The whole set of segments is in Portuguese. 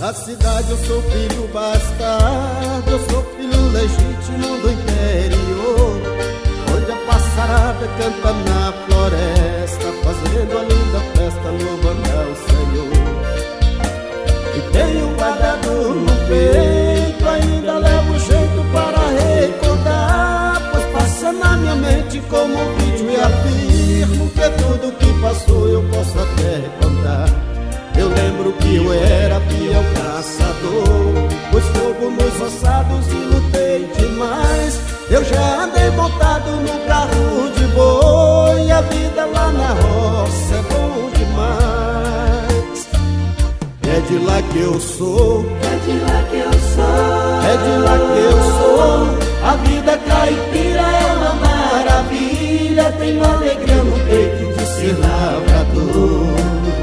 Da cidade eu sou filho bastardo, eu sou filho legítimo do interior, onde a passarada canta na floresta, fazendo a linda festa, louvando ao Senhor. E tenho guardado no peito, ainda levo jeito para recordar, pois passa na minha mente como um vídeo e afirmo que tudo que passou eu posso até contar. Eu lembro que eu era fiel caçador, pus fogo nos ossados e lutei demais. Eu já andei montado no carro de boi, a vida lá na roça é bom demais. É de lá que eu sou, é de lá que eu sou, é de lá que eu sou. A vida caipira é uma maravilha, tenho alegria no peito de ser lavrador.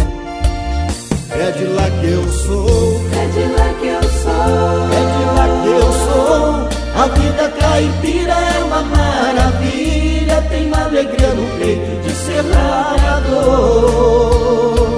É de lá que eu sou, é de lá que eu sou, é de lá que eu sou. A vida caipira é uma maravilha, tenho alegria no peito de ser lavrador.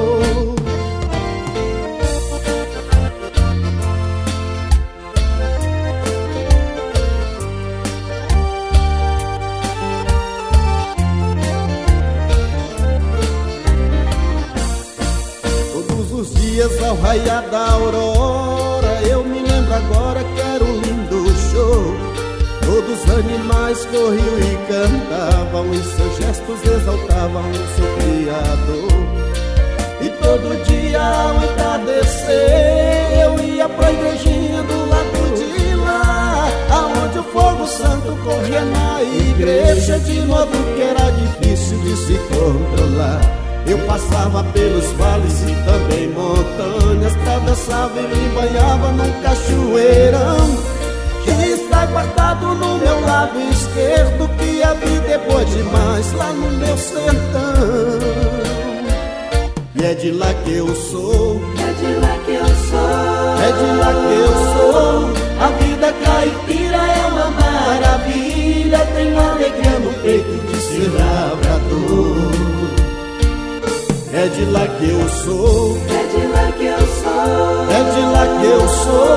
Ao raiar da aurora, eu me lembro agora que era um lindo show. Todos os animais corriam e cantavam, e seus gestos exaltavam o seu Criador. E todo dia ao entardecer eu ia pra igrejinha do lado de lá, aonde o fogo santo corria na igreja, de modo que era difícil de se controlar. Eu passava pelos vales e também montanhas, atravessava e me banhava num cachoeirão que está guardado no meu lado esquerdo, que a vida é boa demais lá no meu sertão. E é de lá que eu sou, é de lá que eu sou, é de lá que eu sou. A vida caipira é uma maravilha, tenho alegria no peito de ser lavrador. É de lá que eu sou, é de lá que eu sou, é de lá que eu sou.